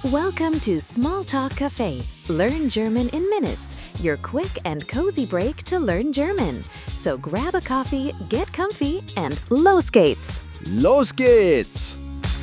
Welcome to Small Talk Cafe. Learn German in minutes. Your quick and cozy break to learn German. So grab a coffee, get comfy, and los geht's! Los geht's!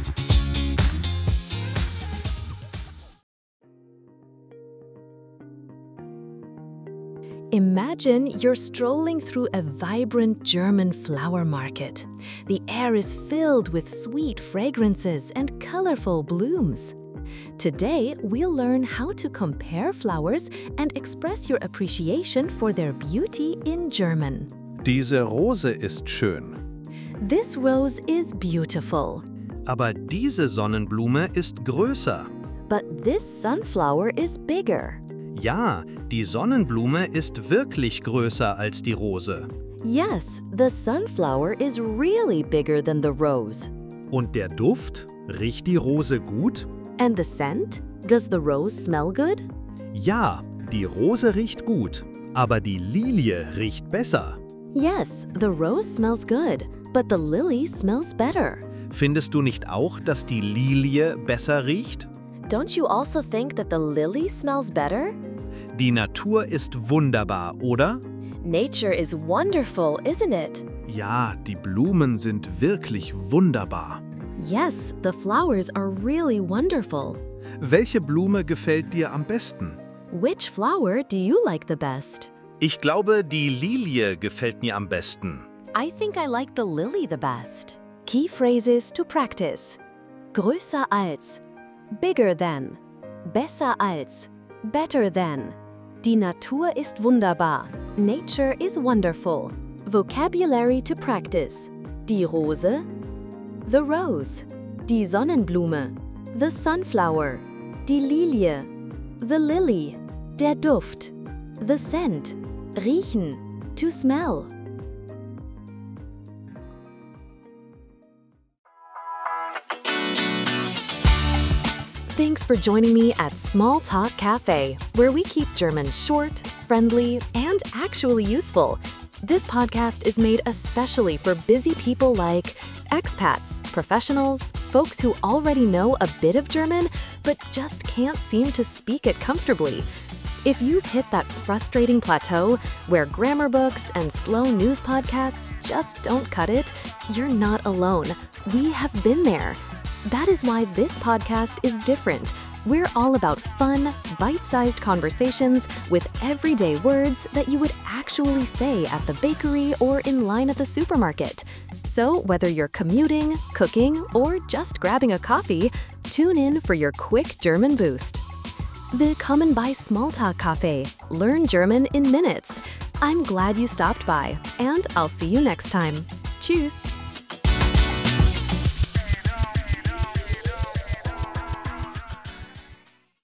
Imagine you're strolling through a vibrant German flower market. The air is filled with sweet fragrances and colorful blooms. Today, we'll learn how to compare flowers and express your appreciation for their beauty in German. Diese Rose ist schön. This rose is beautiful, Aber diese Sonnenblume ist größer. but this sunflower is bigger. Ja, die Sonnenblume ist wirklich größer als die Rose. Yes, the sunflower is really bigger than the rose. Und der Duft? Riecht die Rose gut? And the scent? Does the rose smell good? Ja, die Rose riecht gut. Aber die Lilie riecht besser. Yes, the rose smells good, but the lily smells better. Findest du nicht auch, dass die Lilie besser riecht? Don't you also think that the lily smells better? Die Natur ist wunderbar, oder? Nature is wonderful, isn't it? Ja, die Blumen sind wirklich wunderbar. Yes, the flowers are really wonderful. Welche Blume gefällt dir am besten? Which flower do you like the best? Ich glaube, die Lilie gefällt mir am besten. I think I like the lily the best. Key phrases to practice. Größer als, bigger than, besser als, better than. Die Natur ist wunderbar. Nature is wonderful. Vocabulary to practice. Die Rose, the rose. Die Sonnenblume, the sunflower. Die Lilie, the lily. Der Duft, the scent. Riechen, to smell. Thanks for joining me at Small Talk Cafe, where we keep German short, friendly, and actually useful. This podcast is made especially for busy people like expats, professionals, folks who already know a bit of German but just can't seem to speak it comfortably. If you've hit that frustrating plateau where grammar books and slow news podcasts just don't cut it, you're not alone. We have been there. That is why this podcast is different. We're all about fun, bite-sized conversations with everyday words that you would actually say at the bakery or in line at the supermarket. So whether you're commuting, cooking, or just grabbing a coffee, tune in for your quick German boost. Willkommen bei Smalltalk Cafe. Learn German in minutes. I'm glad you stopped by, and I'll see you next time. Tschüss!